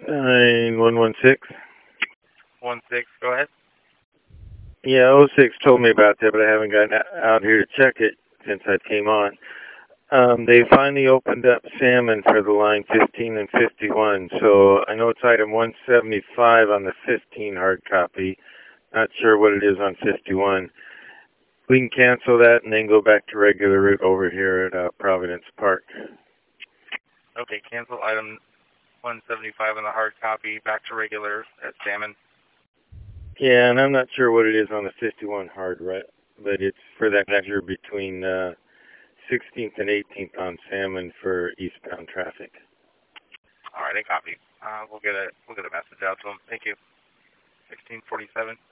116. 16, go ahead. Yeah, '06 told me about that, but I haven't gotten out here to check it since I came on. They finally opened up salmon for the line 15 and 51, so I know it's item 175 on the 15 hard copy. Not sure what it is on 51. We can cancel that and then go back to regular route over here at Providence Park. Okay, cancel item 175 on the hard copy, back to regular at salmon. Yeah, and I'm not sure what it is on the 51 hard, right? But it's for that measure between 16th and 18th on salmon for eastbound traffic. All right, I copy. We'll get a message out to them. Thank you. 1647.